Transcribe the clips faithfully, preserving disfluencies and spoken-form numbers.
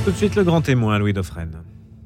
Tout de suite le grand témoin, Louis Dauphren.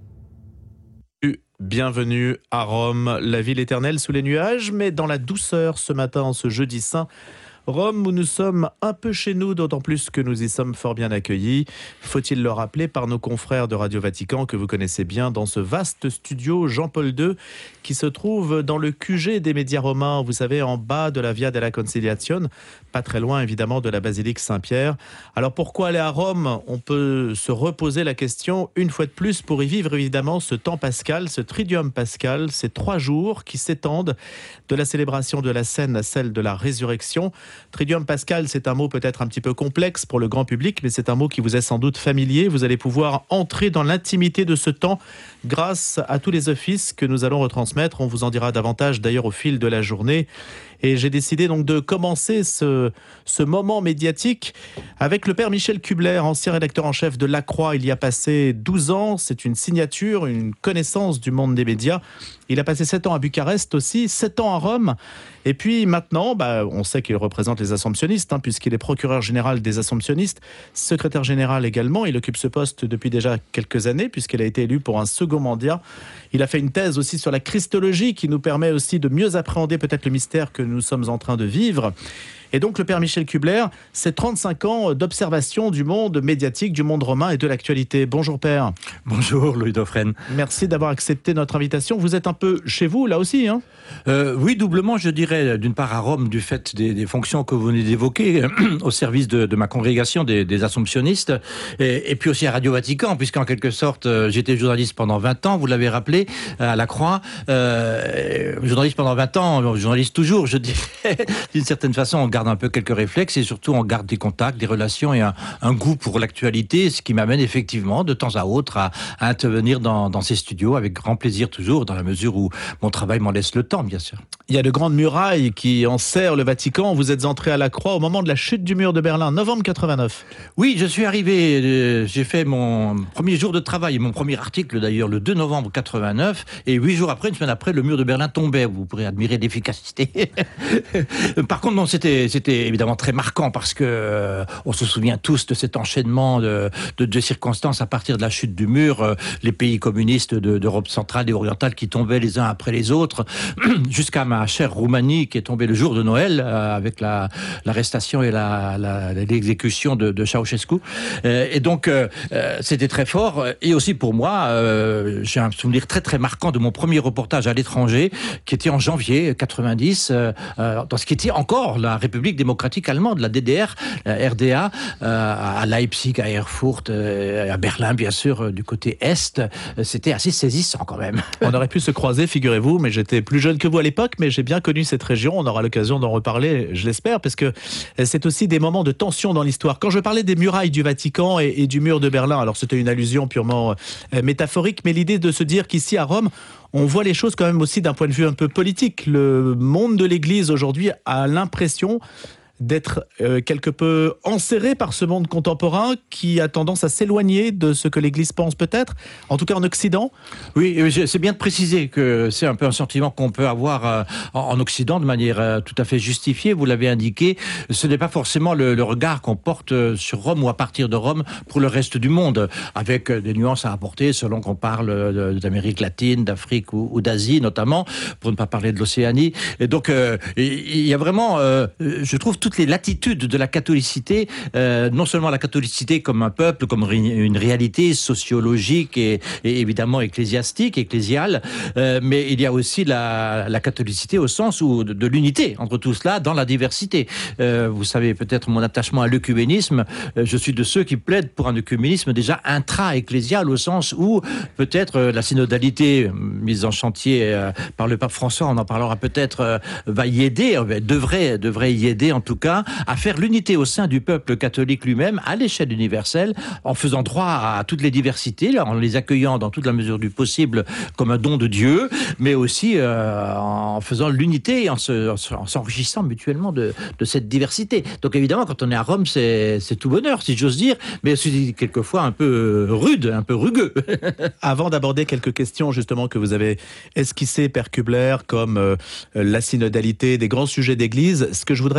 Bienvenue à Rome, la ville éternelle sous les nuages, mais dans la douceur ce matin, en ce jeudi saint. Rome où nous sommes un peu chez nous, d'autant plus que nous y sommes fort bien accueillis. Faut-il le rappeler par nos confrères de Radio Vatican que vous connaissez bien dans ce vaste studio Jean-Paul deux qui se trouve dans le Q G des médias romains, vous savez, en bas de la Via della Conciliazione, pas très loin évidemment de la basilique Saint-Pierre. Alors pourquoi aller à Rome? On peut se reposer la question une fois de plus pour y vivre évidemment ce temps pascal, ce triduum pascal, ces trois jours qui s'étendent de la célébration de la Seine à celle de la résurrection. Triduum pascal, c'est un mot peut-être un petit peu complexe pour le grand public, mais c'est un mot qui vous est sans doute familier. Vous allez pouvoir entrer dans l'intimité de ce temps grâce à tous les offices que nous allons retransmettre. On vous en dira davantage d'ailleurs au fil de la journée. Et j'ai décidé donc de commencer ce, ce moment médiatique avec le père Michel Kubler, ancien rédacteur en chef de La Croix. Il y a passé douze ans, c'est une signature, une connaissance du monde des médias. Il a passé sept ans à Bucarest aussi, sept ans à Rome. Et puis maintenant, bah, on sait qu'il représente les Assomptionnistes, hein, puisqu'il est procureur général des Assomptionnistes, secrétaire général également. Il occupe ce poste depuis déjà quelques années, puisqu'il a été élu pour un second mandat. Il a fait une thèse aussi sur la Christologie, qui nous permet aussi de mieux appréhender peut-être le mystère que nous sommes en train de vivre. Et donc le père Michel Kubler, c'est trente-cinq ans d'observation du monde médiatique, du monde romain et de l'actualité. Bonjour père. Bonjour Louis Dauphren. Merci d'avoir accepté notre invitation. Vous êtes un peu chez vous là aussi, hein? euh, Oui, doublement je dirais, d'une part à Rome du fait des, des fonctions que vous venez d'évoquer au service de, de ma congrégation des, des Assomptionnistes et, et puis aussi à Radio Vatican, puisqu'en quelque sorte j'étais journaliste pendant vingt ans, vous l'avez rappelé, à La Croix. Euh, journaliste pendant vingt ans, journaliste toujours, je dirais, d'une certaine façon on garde un peu quelques réflexes et surtout on garde des contacts, des relations et un, un goût pour l'actualité, ce qui m'amène effectivement de temps à autre à, à intervenir dans, dans ces studios avec grand plaisir toujours, dans la mesure où mon travail m'en laisse le temps, bien sûr. Il y a de grandes murailles qui enserrent le Vatican. Vous êtes entré à La Croix au moment de la chute du mur de Berlin, novembre quatre-vingt-neuf. Oui, je suis arrivé, euh, j'ai fait mon premier jour de travail, mon premier article d'ailleurs le deux novembre quatre-vingt-neuf, et huit jours après, une semaine après, le mur de Berlin tombait. Vous pourrez admirer l'efficacité. Par contre, non, c'était, c'était évidemment très marquant parce que euh, on se souvient tous de cet enchaînement de, de, de circonstances à partir de la chute du mur, euh, les pays communistes de, d'Europe centrale et orientale qui tombaient les uns après les autres, jusqu'à ma chère Roumanie qui est tombée le jour de Noël euh, avec la, l'arrestation et la, la, l'exécution de, de Ceausescu. Euh, et donc euh, euh, c'était très fort. Et aussi pour moi, euh, j'ai un souvenir très très marquant de mon premier reportage à l'étranger qui était en janvier quatre-vingt-dix, euh, dans ce qui était encore la République démocratique allemande, la D D R, la R D A, euh, à Leipzig, à Erfurt, euh, à Berlin bien sûr, euh, du côté Est. C'était assez saisissant quand même. On aurait pu se croiser, figurez-vous, mais j'étais plus jeune que vous à l'époque, mais j'ai bien connu cette région. On aura l'occasion d'en reparler, je l'espère, parce que c'est aussi des moments de tension dans l'histoire. Quand je parlais des murailles du Vatican et, et du mur de Berlin, alors c'était une allusion purement euh, métaphorique, mais l'idée de se dire qu'ici à Rome, on voit les choses quand même aussi d'un point de vue un peu politique. Le monde de l'Église aujourd'hui a l'impression d'être euh, quelque peu enserré par ce monde contemporain qui a tendance à s'éloigner de ce que l'Église pense peut-être, en tout cas en Occident. Oui, c'est bien de préciser que c'est un peu un sentiment qu'on peut avoir euh, en Occident de manière euh, tout à fait justifiée, vous l'avez indiqué. Ce n'est pas forcément le, le regard qu'on porte sur Rome ou à partir de Rome pour le reste du monde, avec des nuances à apporter selon qu'on parle de, d'Amérique latine, d'Afrique ou, ou d'Asie notamment, pour ne pas parler de l'Océanie. Et donc euh, il y a vraiment, euh, je trouve, toutes les latitudes de la catholicité, euh, non seulement la catholicité comme un peuple, comme une réalité sociologique et, et évidemment ecclésiastique, ecclésiale, euh, mais il y a aussi la, la catholicité au sens où de, de l'unité entre tout cela dans la diversité. Euh, vous savez peut-être mon attachement à l'œcuménisme, euh, je suis de ceux qui plaident pour un œcuménisme déjà intra-ecclésial au sens où peut-être euh, la synodalité mise en chantier euh, par le pape François, on en parlera peut-être, euh, va y aider, euh, devrait, devrait y aider en tout cas, à faire l'unité au sein du peuple catholique lui-même, à l'échelle universelle, en faisant droit à toutes les diversités, en les accueillant dans toute la mesure du possible comme un don de Dieu, mais aussi euh, en faisant l'unité et en, se, en s'enrichissant mutuellement de, de cette diversité. Donc évidemment, quand on est à Rome, c'est, c'est tout bonheur, si j'ose dire, mais c'est quelquefois un peu rude, un peu rugueux. Avant d'aborder quelques questions justement que vous avez esquissées, Père Kubler, comme euh, la synodalité, des grands sujets d'église, ce que je voudrais d'abord, c'est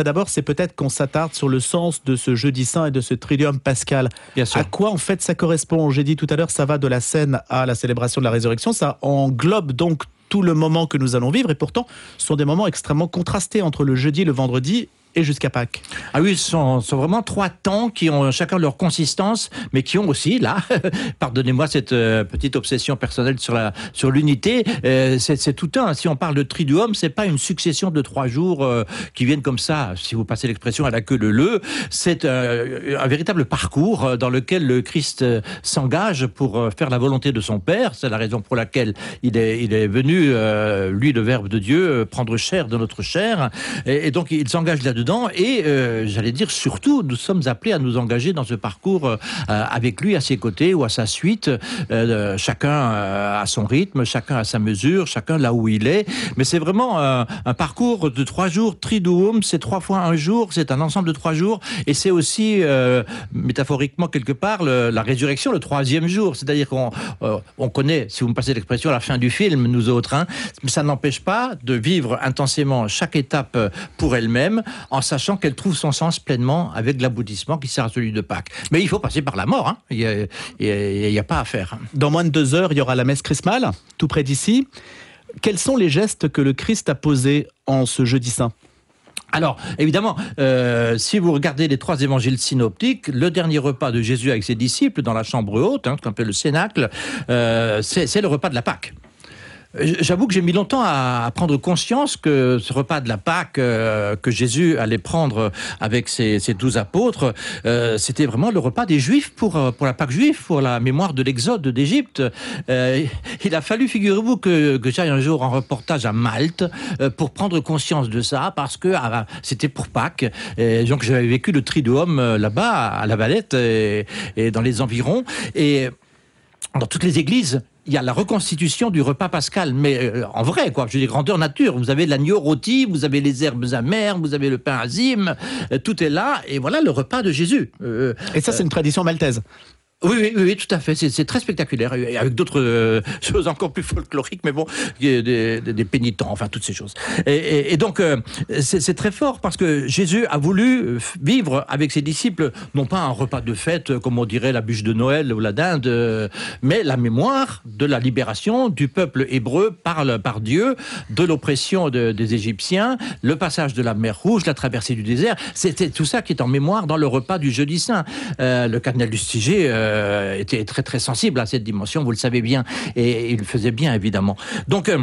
peut-être qu'on s'attarde sur le sens de ce jeudi saint et de ce triduum pascal. Bien sûr. À quoi en fait ça correspond? J'ai dit tout à l'heure, ça va de la scène à la célébration de la résurrection. Ça englobe donc tout le moment que nous allons vivre, et pourtant, ce sont des moments extrêmement contrastés entre le jeudi, le vendredi et jusqu'à Pâques. Ah oui, ce sont, sont vraiment trois temps qui ont chacun leur consistance, mais qui ont aussi, là, pardonnez-moi cette euh, petite obsession personnelle sur la sur l'unité, euh, c'est, c'est tout un. Si on parle de triduum, c'est pas une succession de trois jours euh, qui viennent comme ça, si vous passez l'expression à la queue leu-leu. C'est euh, un véritable parcours dans lequel le Christ s'engage pour faire la volonté de son Père. C'est la raison pour laquelle il est, il est venu, euh, lui, le Verbe de Dieu, prendre chair de notre chair. Et, et donc, il s'engage là-dedans. Et euh, j'allais dire, surtout, nous sommes appelés à nous engager dans ce parcours euh, avec lui à ses côtés ou à sa suite, euh, chacun euh, à son rythme, chacun à sa mesure, chacun là où il est. Mais c'est vraiment euh, un parcours de trois jours, triduum, c'est trois fois un jour, c'est un ensemble de trois jours, et c'est aussi, euh, métaphoriquement quelque part, le, la résurrection, le troisième jour. C'est-à-dire qu'on euh, on connaît, si vous me passez l'expression, la fin du film, nous autres, hein, mais ça n'empêche pas de vivre intensément chaque étape pour elle-même, en sachant qu'elle trouve son sens pleinement avec l'aboutissement qui sera celui de Pâques. Mais il faut passer par la mort, hein. Il n'y a, a, a pas à faire. Dans moins de deux heures, il y aura la messe chrismale, tout près d'ici. Quels sont les gestes que le Christ a posés en ce jeudi saint? Alors, évidemment, euh, si vous regardez les trois évangiles synoptiques, le dernier repas de Jésus avec ses disciples dans la chambre haute, hein, qu'on appelle le cénacle, euh, c'est, c'est le repas de la Pâque. J'avoue que j'ai mis longtemps à prendre conscience que ce repas de la Pâque euh, que Jésus allait prendre avec ses, ses douze apôtres, euh, c'était vraiment le repas des Juifs pour, pour la Pâque juive, pour la mémoire de l'exode d'Égypte. Euh, il a fallu, figurez-vous, que, que j'aille un jour en reportage à Malte euh, pour prendre conscience de ça, parce que ah, c'était pour Pâques. Et donc j'avais vécu le triduum euh, là-bas, à La Valette, et, et dans les environs. Et dans toutes les églises, il y a la reconstitution du repas pascal, mais euh, en vrai, quoi. Je dis grandeur nature. Vous avez l'agneau rôti, vous avez les herbes amères, vous avez le pain azime, euh, tout est là, et voilà le repas de Jésus. Euh, et ça, c'est une tradition maltaise. Oui, oui, oui, tout à fait. C'est, c'est très spectaculaire, avec d'autres euh, choses encore plus folkloriques, mais bon, des, des, des pénitents, enfin toutes ces choses. Et, et, et donc, euh, c'est, c'est très fort parce que Jésus a voulu vivre avec ses disciples, non pas un repas de fête, comme on dirait la bûche de Noël ou la dinde, euh, mais la mémoire de la libération du peuple hébreu par, le, par Dieu, de l'oppression de, des Égyptiens, le passage de la mer Rouge, la traversée du désert. C'était tout ça qui est en mémoire dans le repas du jeudi saint. Euh, le cardinal Lustiger euh, Euh, était très très sensible à cette dimension, vous le savez bien, et il le faisait bien évidemment. Donc euh,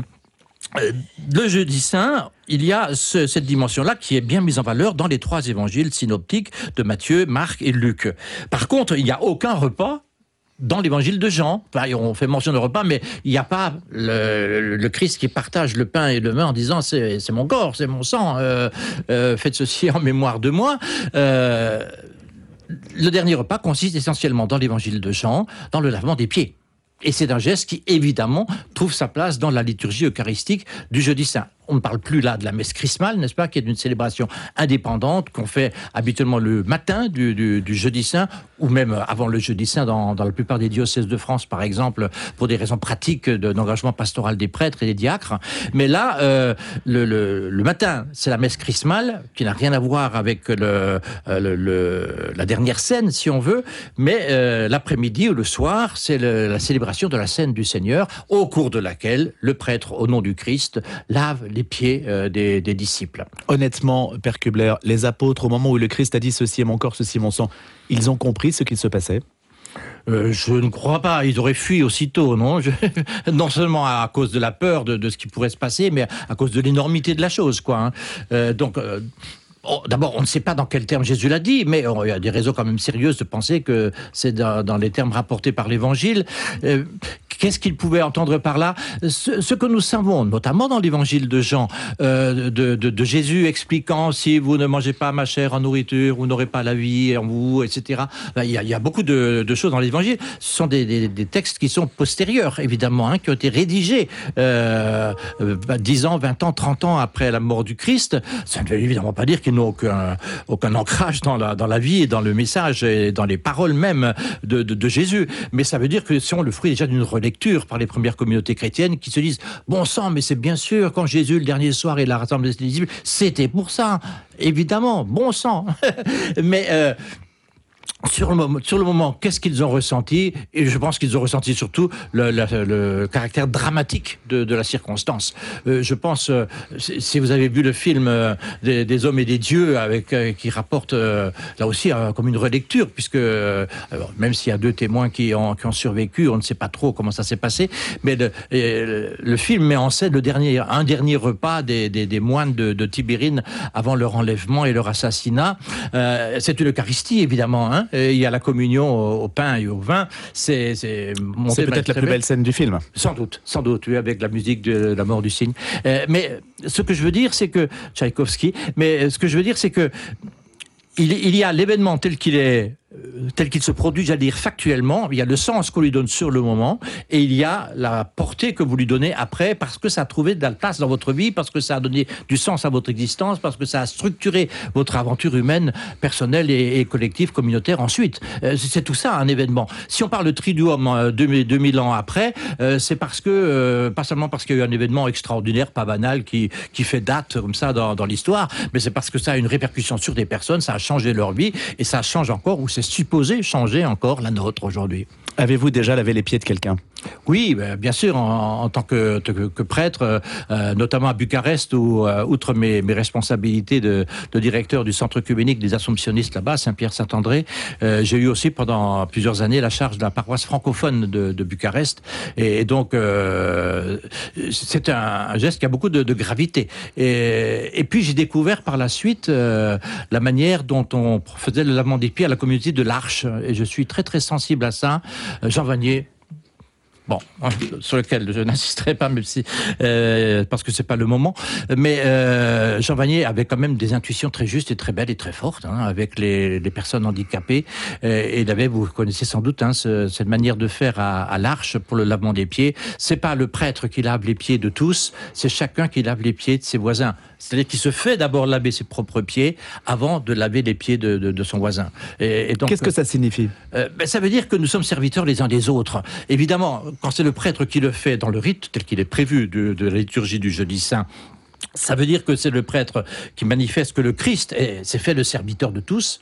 le jeudi saint, il y a ce, cette dimension-là qui est bien mise en valeur dans les trois évangiles synoptiques de Matthieu, Marc et Luc. Par contre, il n'y a aucun repas dans l'évangile de Jean. Enfin, on fait mention de repas, mais il n'y a pas le, le Christ qui partage le pain et le vin en disant c'est, c'est mon corps, c'est mon sang, euh, euh, faites ceci en mémoire de moi. Euh, Le dernier repas consiste essentiellement dans l'évangile de Jean, dans le lavement des pieds. Et c'est un geste qui, évidemment, trouve sa place dans la liturgie eucharistique du jeudi saint. On ne parle plus là de la messe chrismale, n'est-ce pas, qui est une célébration indépendante qu'on fait habituellement le matin du, du, du jeudi saint, ou même avant le jeudi saint dans, dans la plupart des diocèses de France, par exemple, pour des raisons pratiques de, d'engagement pastoral des prêtres et des diacres. Mais là, euh, le, le, le matin, c'est la messe chrismale, qui n'a rien à voir avec le, le, le, la dernière scène, si on veut, mais euh, l'après-midi ou le soir, c'est le, la célébration de la scène du Seigneur, au cours de laquelle le prêtre, au nom du Christ, lave les pieds euh, des, des disciples. Honnêtement, Père Kubler, les apôtres, au moment où le Christ a dit « Ceci est mon corps, ceci est mon sang », ils ont compris ce qu'il se passait? Euh, je ne crois pas. Ils auraient fui aussitôt, non je... Non seulement à cause de la peur de, de ce qui pourrait se passer, mais à cause de l'énormité de la chose, quoi. Hein. Euh, donc... Euh... Oh, d'abord, on ne sait pas dans quels termes Jésus l'a dit, mais oh, il y a des raisons quand même sérieuses de penser que c'est dans, dans les termes rapportés par l'Évangile. Euh, qu'est-ce qu'il pouvait entendre par là? ce, ce que nous savons, notamment dans l'Évangile de Jean, euh, de, de, de Jésus expliquant « Si vous ne mangez pas ma chair en nourriture, vous n'aurez pas la vie en vous, et cetera » Ben, il, y a, il y a beaucoup de, de choses dans l'Évangile. Ce sont des, des, des textes qui sont postérieurs, évidemment, hein, qui ont été rédigés euh, euh, dix ans, vingt ans, trente ans après la mort du Christ. Ça ne veut évidemment pas dire qu'ils n'ont aucun, aucun ancrage dans la, dans la vie et dans le message et dans les paroles même de, de, de Jésus. Mais ça veut dire que ce sont le fruit déjà d'une relecture par les premières communautés chrétiennes qui se disent « Bon sang, mais c'est bien sûr, quand Jésus, le dernier soir, il a rassemblé ses disciples, c'était pour ça. Évidemment, bon sang. » Mais... Euh, Sur le moment, sur le moment qu'est-ce qu'ils ont ressenti? Et je pense qu'ils ont ressenti surtout le, le, le caractère dramatique de, de la circonstance. Euh, je pense, euh, si vous avez vu le film euh, des, des hommes et des dieux, avec euh, qui rapporte euh, là aussi euh, comme une relecture, puisque euh, alors, même s'il y a deux témoins qui ont, qui ont survécu, on ne sait pas trop comment ça s'est passé, mais le, euh, le film met en scène le dernier, un dernier repas des, des, des moines de, de Tibérine avant leur enlèvement et leur assassinat. Euh, c'est une Eucharistie, évidemment, hein. Et il y a la communion au, au pain et au vin. C'est, c'est, c'est peut-être la plus belle scène du film. Sans doute, sans doute, oui, avec la musique de la mort du cygne. Euh, mais ce que je veux dire, c'est que Tchaïkovski. Mais ce que je veux dire, c'est que il, il y a l'événement tel qu'il est. tel qu'il se produit, j'allais dire factuellement, il y a le sens qu'on lui donne sur le moment, et il y a la portée que vous lui donnez après, parce que ça a trouvé de la place dans votre vie, parce que ça a donné du sens à votre existence, parce que ça a structuré votre aventure humaine, personnelle et, et collective, communautaire ensuite. Euh, c'est tout ça, un événement. Si on parle de Triduum euh, deux mille ans après, euh, c'est parce que, euh, pas seulement parce qu'il y a eu un événement extraordinaire, pas banal, qui, qui fait date comme ça dans, dans l'histoire, mais c'est parce que ça a une répercussion sur des personnes, ça a changé leur vie, et ça change encore, ou c'est supposé changer encore la nôtre aujourd'hui. Avez-vous déjà lavé les pieds de quelqu'un ? Oui, bien sûr, en, en tant que, que, que prêtre, euh, notamment à Bucarest, où, euh, outre mes, mes responsabilités de, de directeur du centre œcuménique des Assomptionnistes là-bas, Saint-Pierre-Saint-André, euh, j'ai eu aussi pendant plusieurs années la charge de la paroisse francophone de, de Bucarest. Et, et donc, euh, c'est un, un geste qui a beaucoup de, de gravité. Et, et puis, j'ai découvert par la suite euh, la manière dont on faisait le lavement des pieds à la communauté de l'Arche. Et je suis très, très sensible à ça. Jean Vanier, bon, sur lequel je n'insisterai pas, même si euh, parce que c'est pas le moment. Mais euh, Jean Vanier avait quand même des intuitions très justes et très belles et très fortes hein, avec les, les personnes handicapées. Et il avait, vous connaissez sans doute, hein, ce, cette manière de faire à, à l'Arche pour le lavement des pieds. C'est pas le prêtre qui lave les pieds de tous, c'est chacun qui lave les pieds de ses voisins. C'est-à-dire qu'il se fait d'abord laver ses propres pieds avant de laver les pieds de, de, de son voisin. Et, et donc, qu'est-ce que ça signifie ? euh, ben, Ça veut dire que nous sommes serviteurs les uns des autres. Évidemment, quand c'est le prêtre qui le fait dans le rite tel qu'il est prévu de, de la liturgie du jeudi saint, ça veut dire que c'est le prêtre qui manifeste que le Christ est, s'est fait le serviteur de tous.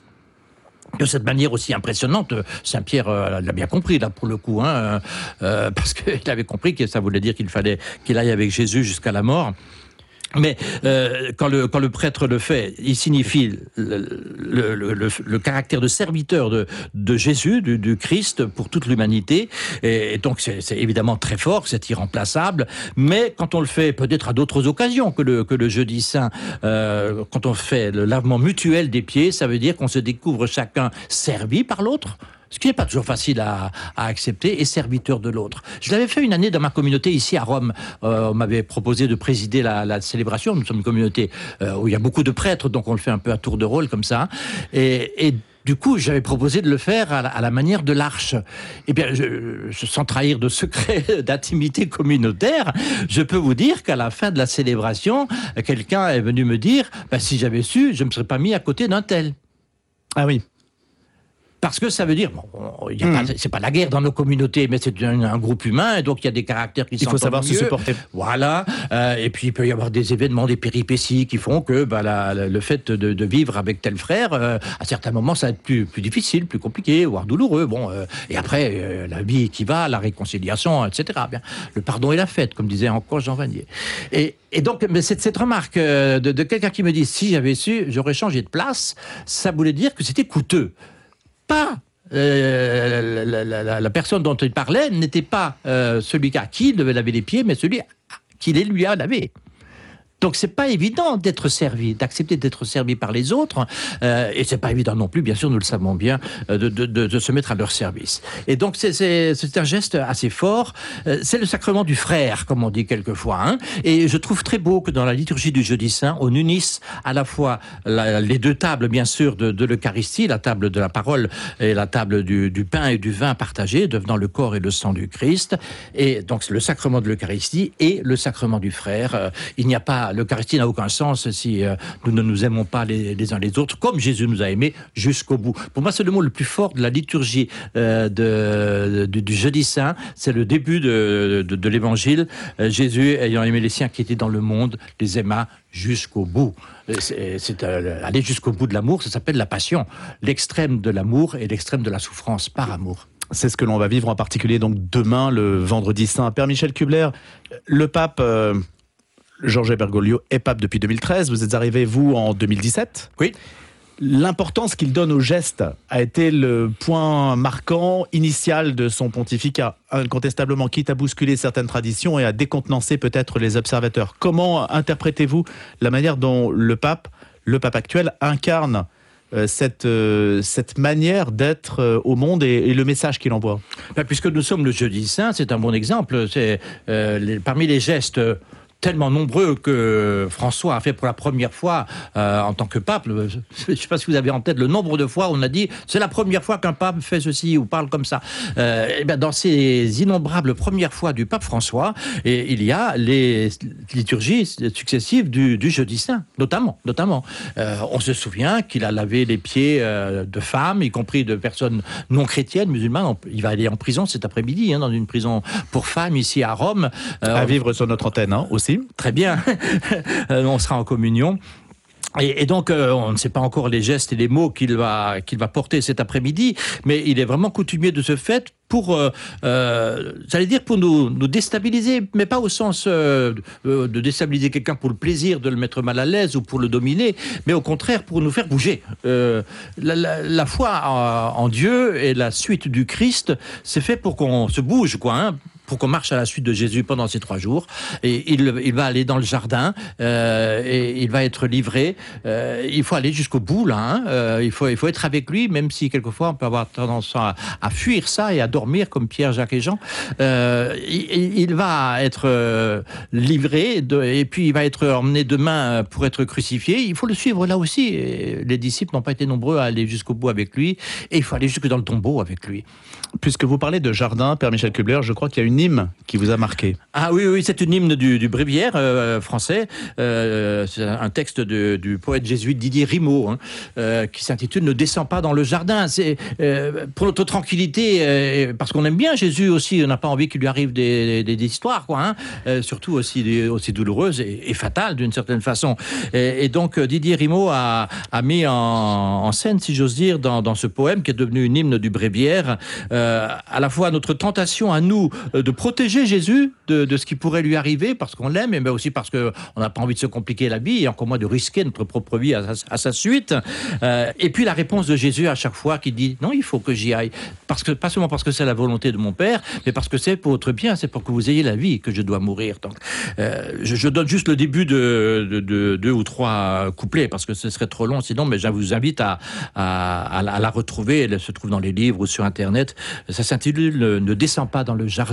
De cette manière aussi impressionnante, Saint-Pierre euh, l'a bien compris là pour le coup, hein, euh, parce qu'il avait compris que ça voulait dire qu'il fallait qu'il aille avec Jésus jusqu'à la mort. Mais euh, quand, le, quand le prêtre le fait, il signifie le, le, le, le, le caractère de serviteur de, de Jésus, du, du Christ, pour toute l'humanité. Et, et donc c'est, c'est évidemment très fort, c'est irremplaçable. Mais quand on le fait peut-être à d'autres occasions que le, que le jeudi saint, euh, quand on fait le lavement mutuel des pieds, ça veut dire qu'on se découvre chacun servi par l'autre. Ce qui n'est pas toujours facile à, à accepter, et serviteur de l'autre. Je l'avais fait une année dans ma communauté ici à Rome. Euh, on m'avait proposé de présider la, la célébration. Nous sommes une communauté euh, où il y a beaucoup de prêtres, donc on le fait un peu à tour de rôle comme ça. Et, et du coup, j'avais proposé de le faire à la, à la manière de l'Arche. Eh bien, je, je, sans trahir de secret d'intimité communautaire, je peux vous dire qu'à la fin de la célébration, quelqu'un est venu me dire bah, « si j'avais su, je ne me serais pas mis à côté d'un tel ». Ah oui. Parce que ça veut dire, bon, y a mmh. pas, c'est pas la guerre dans nos communautés, mais c'est un, un groupe humain, et donc il y a des caractères qui sont. Il faut savoir mieux. se supporter. Voilà. Euh, et puis il peut y avoir des événements, des péripéties qui font que bah, la, la, le fait de, de vivre avec tel frère, euh, à certains moments, ça va être plus, plus difficile, plus compliqué, voire douloureux. Bon, euh, et après, euh, la vie qui va, la réconciliation, et cetera. Bien, le pardon et la fête, comme disait encore Jean Vanier. Et, et donc, mais cette, cette remarque euh, de, de quelqu'un qui me dit si j'avais su, j'aurais changé de place, ça voulait dire que c'était coûteux. Pas euh, la, la, la, la personne dont il parlait n'était pas euh, celui à qui il devait laver les pieds, mais celui qui les lui a lavés. Donc c'est pas évident d'être servi, d'accepter d'être servi par les autres, euh, et c'est pas évident non plus, bien sûr, nous le savons bien, de, de, de, de se mettre à leur service. Et donc c'est, c'est, c'est un geste assez fort. Euh, c'est le sacrement du frère, comme on dit quelquefois. Hein, et je trouve très beau que dans la liturgie du Jeudi Saint, on unisse à la fois la, les deux tables, bien sûr, de, de l'Eucharistie, la table de la parole et la table du, du pain et du vin partagés, devenant le corps et le sang du Christ. Et donc le sacrement de l'Eucharistie et le sacrement du frère. Euh, il n'y a pas l'Eucharistie n'a aucun sens si euh, nous ne nous aimons pas les, les uns les autres, comme Jésus nous a aimés jusqu'au bout. Pour moi, c'est le mot le plus fort de la liturgie euh, de, de, du jeudi saint. C'est le début de, de, de l'évangile. Euh, Jésus, ayant aimé les siens qui étaient dans le monde, les aima jusqu'au bout. C'est, c'est euh, aller jusqu'au bout de l'amour, ça s'appelle la passion. L'extrême de l'amour et l'extrême de la souffrance par amour. C'est ce que l'on va vivre en particulier donc demain, le vendredi saint. Père Michel Kubler, le pape euh, Jorge Bergoglio est pape depuis deux mille treize. Vous êtes arrivé, vous, en deux mille dix-sept. Oui. L'importance qu'il donne au geste a été le point marquant initial de son pontificat, incontestablement, quitte à bousculer certaines traditions et à décontenancer peut-être les observateurs. Comment interprétez-vous la manière dont le pape, le pape actuel, incarne euh, cette, euh, cette manière d'être euh, au monde et, et le message qu'il envoie? Ben, puisque nous sommes le jeudi saint, c'est un bon exemple. C'est, euh, les, parmi les gestes tellement nombreux que François a fait pour la première fois euh, en tant que pape. Je ne sais pas si vous avez en tête le nombre de fois où on a dit c'est la première fois qu'un pape fait ceci ou parle comme ça. Euh, et bien dans ces innombrables premières fois du pape François, et il y a les liturgies successives du, du jeudi saint, notamment. notamment. Euh, on se souvient qu'il a lavé les pieds euh, de femmes, y compris de personnes non chrétiennes, musulmanes. Il va aller en prison cet après-midi, hein, dans une prison pour femmes ici à Rome. Euh, à vivre sur notre antenne hein, aussi. Très bien, on sera en communion. Et, et donc, euh, on ne sait pas encore les gestes et les mots qu'il va, qu'il va porter cet après-midi, mais il est vraiment coutumier de ce fait pour, euh, euh, j'allais dire, pour nous, nous déstabiliser, mais pas au sens euh, de déstabiliser quelqu'un pour le plaisir de le mettre mal à l'aise ou pour le dominer, mais au contraire pour nous faire bouger. Euh, la, la, la foi en, en Dieu et la suite du Christ, c'est fait pour qu'on se bouge, quoi, hein, pour qu'on marche à la suite de Jésus pendant ces trois jours. Et il, il va aller dans le jardin, euh, et il va être livré. Euh, il faut aller jusqu'au bout, là. Hein. Euh, il, faut, il faut être avec lui, même si quelquefois on peut avoir tendance à, à fuir ça et à dormir comme Pierre, Jacques et Jean. Euh, il, il va être euh, livré, de, et puis il va être emmené demain pour être crucifié. Il faut le suivre là aussi. Et les disciples n'ont pas été nombreux à aller jusqu'au bout avec lui, et il faut aller jusque dans le tombeau avec lui. Puisque vous parlez de jardin, Père Michel Kubler, je crois qu'il y a une hymne qui vous a marqué. Ah oui, oui, c'est une hymne du, du Bréviaire euh, français. Euh, c'est un texte de, du poète jésuite Didier Rimaud, hein, euh, qui s'intitule « Ne descends pas dans le jardin ». C'est euh, pour notre tranquillité, euh, parce qu'on aime bien Jésus aussi, on n'a pas envie qu'il lui arrive des, des, des histoires, quoi, hein, euh, surtout aussi, aussi douloureuses et, et fatales d'une certaine façon. Et, et donc Didier Rimaud a, a mis en, en scène, si j'ose dire, dans, dans ce poème qui est devenu une hymne du Bréviaire, euh, à la fois notre tentation à nous de protéger Jésus de, de ce qui pourrait lui arriver parce qu'on l'aime, mais aussi parce qu'on n'a pas envie de se compliquer la vie et encore moins de risquer notre propre vie à, à sa suite. Euh, et puis la réponse de Jésus à chaque fois qui dit non, il faut que j'y aille. Parce que, pas seulement parce que c'est la volonté de mon Père, mais parce que c'est pour votre bien, c'est pour que vous ayez la vie que je dois mourir. Donc, euh, je, je donne juste le début de, de, de deux ou trois couplets parce que ce serait trop long sinon, mais je vous invite à, à, à la retrouver. Elle se trouve dans les livres ou sur Internet. Ça s'intitule « Ne descends pas dans le jardin ».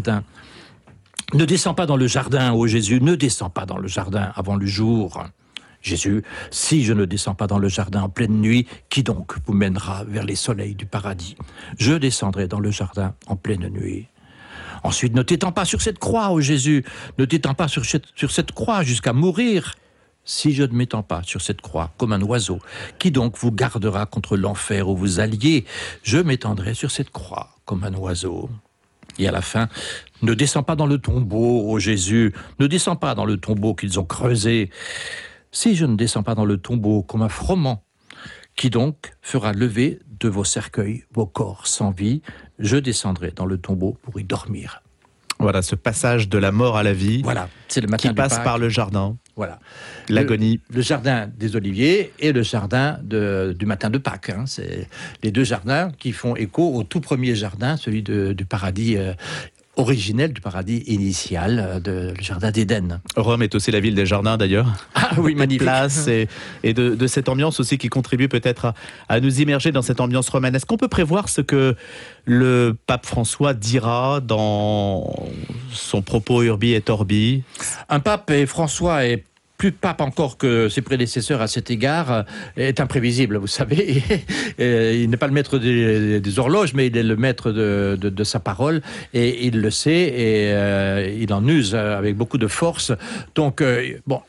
Ne descends pas dans le jardin, ô Jésus, ne descends pas dans le jardin avant le jour. Jésus, si je ne descends pas dans le jardin en pleine nuit, qui donc vous mènera vers les soleils du paradis? Je descendrai dans le jardin en pleine nuit. Ensuite, ne t'étends pas sur cette croix, ô Jésus, ne t'étends pas sur cette, sur cette croix jusqu'à mourir. Si je ne m'étends pas sur cette croix comme un oiseau, qui donc vous gardera contre l'enfer où vous alliez? Je m'étendrai sur cette croix comme un oiseau. Et à la fin, ne descends pas dans le tombeau, ô Jésus, ne descends pas dans le tombeau qu'ils ont creusé. Si je ne descends pas dans le tombeau comme un froment, qui donc fera lever de vos cercueils vos corps sans vie? Je descendrai dans le tombeau pour y dormir. Voilà, ce passage de la mort à la vie, voilà, c'est le matin qui passe Pâques. par le jardin. Voilà. L'agonie. Le, le jardin des Oliviers et le jardin de, du matin de Pâques. Hein. C'est les deux jardins qui font écho au tout premier jardin, celui de, du paradis euh, originel, du paradis initial, euh, de, le jardin d'Éden. Rome est aussi la ville des jardins d'ailleurs. Ah oui, magnifique. Place et, et de, de cette ambiance aussi qui contribue peut-être à, à nous immerger dans cette ambiance romaine. Est-ce qu'on peut prévoir ce que le pape François dira dans son propos Urbi et Orbi? Un pape, et François est plus pape encore que ses prédécesseurs à cet égard, est imprévisible, vous savez. Il n'est pas le maître des, des horloges, mais il est le maître de, de, de sa parole, et il le sait, et euh, il en use avec beaucoup de force. Donc, euh, bon...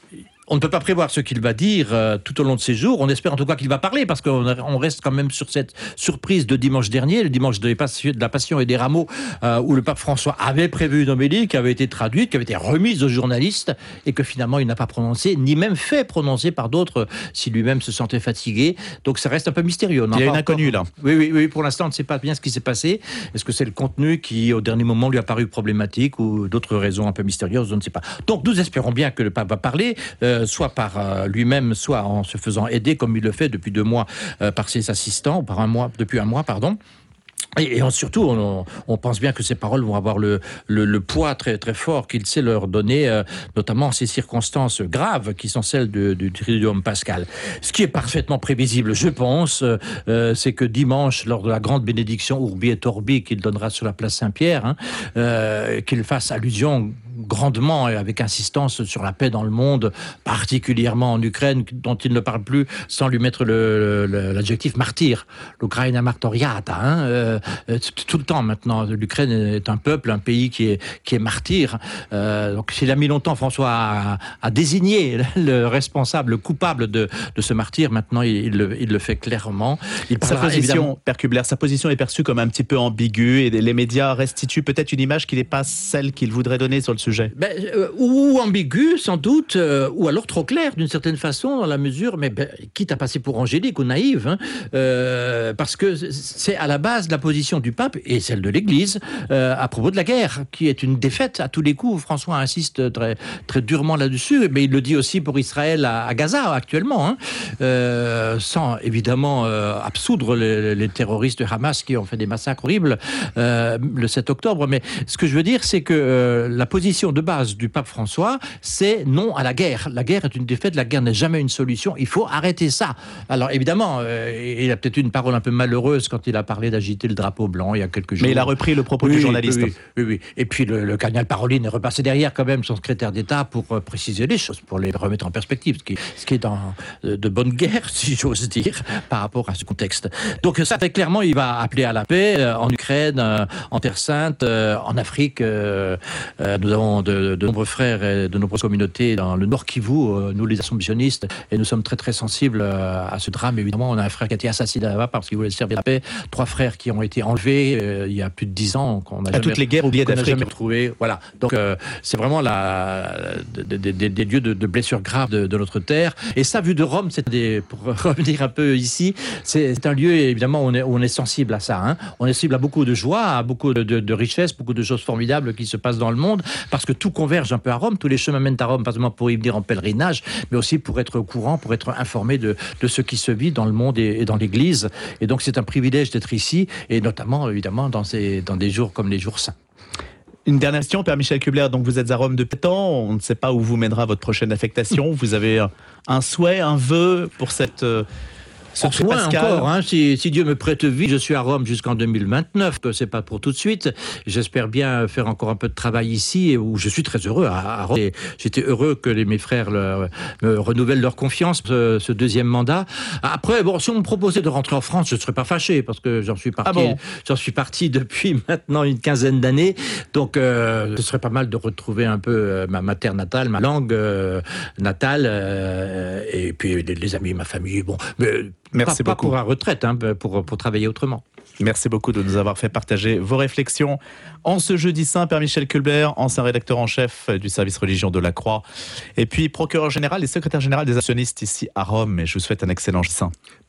On ne peut pas prévoir ce qu'il va dire euh, tout au long de ses jours. On espère en tout cas qu'il va parler, parce qu'on on reste quand même sur cette surprise de dimanche dernier, le dimanche de, de la Passion et des Rameaux, euh, où le pape François avait prévu une homélie qui avait été traduite, qui avait été remise aux journalistes, et que finalement il n'a pas prononcé, ni même fait prononcer par d'autres, si lui-même se sentait fatigué. Donc ça reste un peu mystérieux. Il y a une inconnue là. Oui, oui, oui, pour l'instant on ne sait pas bien ce qui s'est passé. Est-ce que c'est le contenu qui, au dernier moment, lui a paru problématique, ou d'autres raisons un peu mystérieuses, je ne sais pas. Donc nous espérons bien que le pape va parler, euh, soit par euh, lui-même, soit en se faisant aider, comme il le fait depuis deux mois euh, par ses assistants, ou par un mois, depuis un mois, pardon. Et, et surtout, on, on pense bien que ces paroles vont avoir le, le, le poids très très fort qu'il sait leur donner, euh, notamment en ces circonstances graves qui sont celles de, du Triduum pascal. Ce qui est parfaitement prévisible, je pense, euh, c'est que dimanche, lors de la grande bénédiction Urbi et Orbi qu'il donnera sur la place Saint-Pierre, hein, euh, qu'il fasse allusion grandement et avec insistance sur la paix dans le monde, particulièrement en Ukraine, dont il ne parle plus sans lui mettre le, le, l'adjectif martyr, l'Ukraina martoriata, hein, euh, tout le temps maintenant. L'Ukraine est un peuple, un pays qui est, qui est martyr. Euh, donc s'il a mis longtemps, François, à, à désigner le responsable, le coupable de, de ce martyr, maintenant il, il, le, il le fait clairement. Il sa position, évidemment... Père Kubler, sa position est perçue comme un petit peu ambiguë, et les médias restituent peut-être une image qui n'est pas celle qu'il voudrait donner sur le sujet. Ben, euh, ou ambiguë, sans doute, euh, ou alors trop clair, d'une certaine façon, dans la mesure, mais ben, quitte à passer pour angélique ou naïve, hein, euh, parce que c'est à la base de la position du pape et celle de l'Église euh, à propos de la guerre, qui est une défaite à tous les coups. François insiste très, très durement là-dessus, mais il le dit aussi pour Israël à, à Gaza actuellement, hein, euh, sans évidemment euh, absoudre les, les terroristes de Hamas qui ont fait des massacres horribles euh, le sept octobre. Mais ce que je veux dire, c'est que euh, la position de base du pape François, c'est non à la guerre. La guerre est une défaite, la guerre n'est jamais une solution, il faut arrêter ça. Alors évidemment, euh, il a peut-être eu une parole un peu malheureuse quand il a parlé d'agiter le drapeau blanc il y a quelques jours. Mais il a repris le propos oui, du journaliste. Oui, oui, oui. Et puis le, le cardinal Parolin est repassé derrière quand même son secrétaire d'État pour euh, préciser les choses, pour les remettre en perspective, ce qui, ce qui est dans, euh, de bonne guerre, si j'ose dire, par rapport à ce contexte. Donc ça, très clairement, il va appeler à la paix euh, en Ukraine, euh, en Terre Sainte, euh, en Afrique. Euh, euh, nous avons de, de nombreux frères et de nombreuses communautés dans le Nord Kivu, euh, nous les assomptionnistes, et nous sommes très très sensibles euh, à ce drame. Évidemment, on a un frère qui a été assassiné là-bas parce qu'il voulait servir la paix, trois frères qui ont été enlevés euh, il y a plus de dix ans, qu'on a à jamais, toutes les guerres oubliées d'Afrique. jamais retrouvé. Voilà. Donc euh, c'est vraiment la, des, des, des lieux de, de blessures graves de, de notre terre. Et ça, vu de Rome, c'est des, pour revenir un peu ici, c'est, c'est un lieu évidemment où on est, où on est sensible à ça. Hein. On est sensible à beaucoup de joie, à beaucoup de, de, de richesses, beaucoup de choses formidables qui se passent dans le monde, parce que tout converge un peu à Rome. Tous les chemins mènent à Rome, pas seulement pour y venir en pèlerinage, mais aussi pour être au courant, pour être informé de, de ce qui se vit dans le monde et, et dans l'Église. Et donc c'est un privilège d'être ici, et notamment évidemment dans, ces, dans des jours comme les jours saints. Une dernière question, Père Michel Kubler, donc vous êtes à Rome depuis temps, on ne sait pas où vous mènera votre prochaine affectation, vous avez un souhait, un vœu pour cette... Euh, Ce soin encore, hein, si, si Dieu me prête vie, je suis à Rome jusqu'en deux mille vingt-neuf, que c'est pas pour tout de suite. J'espère bien faire encore un peu de travail ici, où je suis très heureux à, à Rome. Et j'étais heureux que les, mes frères leur, me renouvellent leur confiance, ce, ce deuxième mandat. Après, bon, si on me proposait de rentrer en France, je ne serais pas fâché, parce que j'en suis parti, ah bon j'en suis parti depuis maintenant une quinzaine d'années. Donc, euh, ce serait pas mal de retrouver un peu ma, ma terre natale, ma langue euh, natale, euh, et puis les, les amis, ma famille. Bon, mais Merci pas, beaucoup. Pas pour la retraite, hein, pour, pour travailler autrement. Merci beaucoup de nous avoir fait partager vos réflexions en ce jeudi saint, Père Michel Kubler, ancien rédacteur en chef du service religion de la Croix, et puis procureur général et secrétaire général des actionnistes ici à Rome. Et je vous souhaite un excellent jeudi saint.